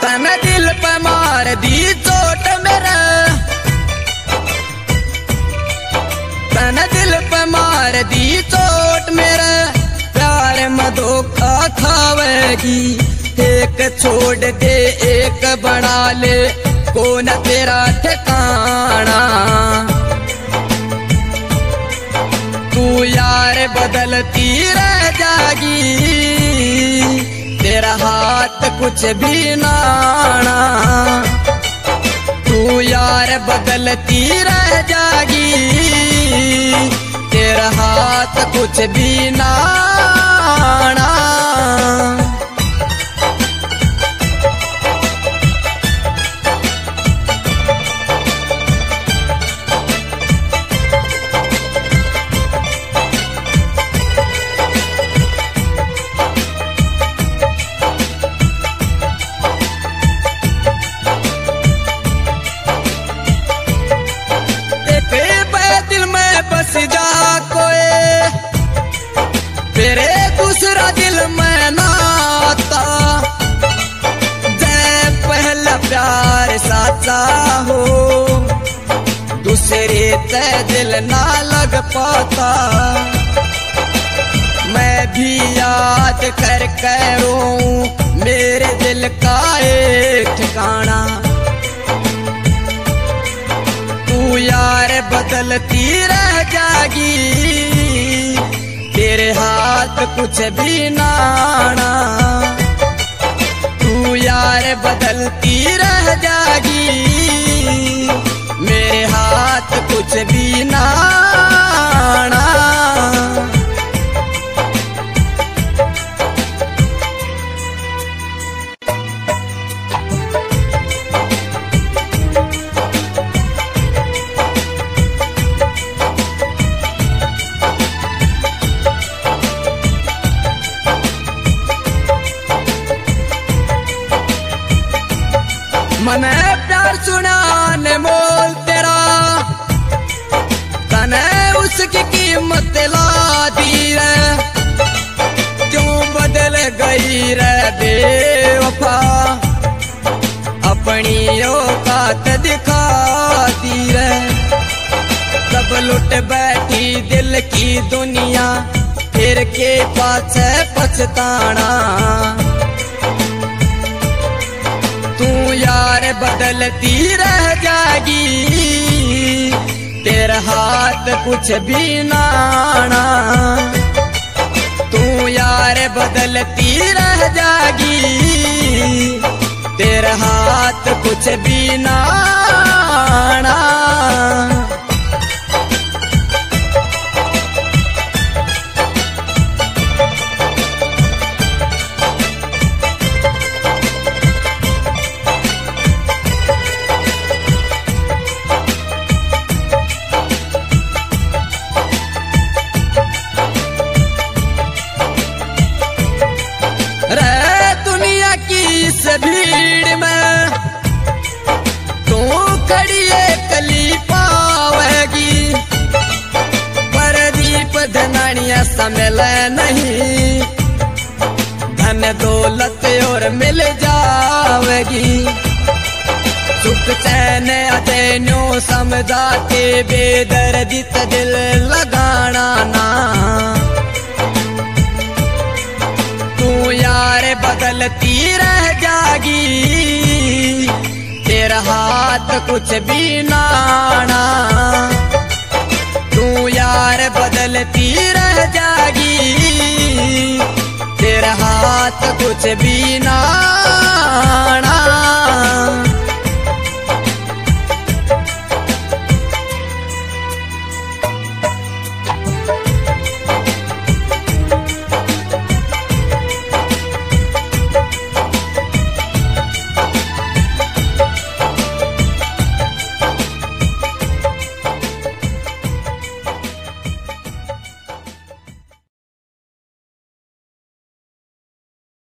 तने दिल पे मार दी चोट मेरा, तने दिल पे मार दी चोट मेरा, प्यार में धोखा खावेगी। एक छोड़ दे एक बना ले, कौन तेरा ठिकाना। तू यार बदलती रह जागी, तेरा हाथ कुछ भी ना आना। तू यार बदलती रह जागी, तेरा हाथ कुछ भी ना आना। बस जा कोई तेरे दूसरा दिल में नाता, जय पहला प्यार साचा हो, दूसरे ते दिल ना लग पाता। मैं भी याद कर करूं मेरे दिल का एक ठिकाना। तू यार बदलती रह जागी, तेरे हाथ कुछ भी ना आना। तू यार बदलती रह जागी, मेरे हाथ कुछ भी ना आना। मने प्यार सुनाने मोल तेरा, तने उसकी कीमत ला दी रे। क्यों बदल गई रे बेवफा, अपनी औकात दिखा दी रे। सब लुट बैठी दिल की दुनिया, फिर के पास पछताना। तू यार बदलती रह जागी, तेरा हाथ कुछ भी ना आना। तू यार बदलती रह जागी, तेरा हाथ कुछ भी ना आना। इस भीड़ में तू खड़ी कली पावेगी, प्रदीप धनानिया सम्मेल नहीं, धन दौलत और मिल जावेगी। सुख चैन अतैनो समझा के बेदर्दी दिल लगाना ना। तू यार बदलती रह जागी, तेरा हाथ कुछ भी ना आना। तू यार बदलती रह जागी, तेरा हाथ कुछ भी ना आना।